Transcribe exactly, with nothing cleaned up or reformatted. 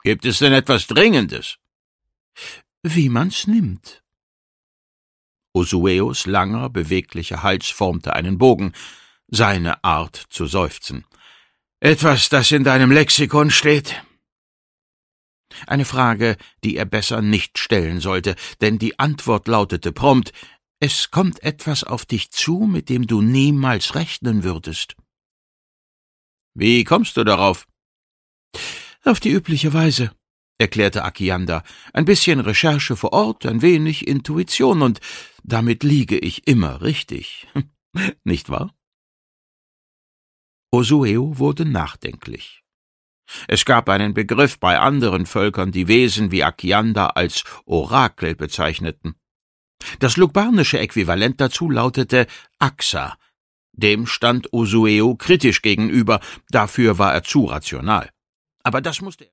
Gibt es denn etwas Dringendes?« »Wie man's nimmt.« Osueos langer, beweglicher Hals formte einen Bogen, seine Art zu seufzen. »Etwas, das in deinem Lexikon steht?« Eine Frage, die er besser nicht stellen sollte, denn die Antwort lautete prompt: »Es kommt etwas auf dich zu, mit dem du niemals rechnen würdest.« »Wie kommst du darauf?« »Auf die übliche Weise«, erklärte Akiander. »Ein bisschen Recherche vor Ort, ein wenig Intuition, und damit liege ich immer richtig. Nicht wahr?« Osueo wurde nachdenklich. Es gab einen Begriff bei anderen Völkern, die Wesen wie Akiander als Orakel bezeichneten. Das lugbarnische Äquivalent dazu lautete Axa. Dem stand Osueo kritisch gegenüber, dafür war er zu rational. Aber das musste er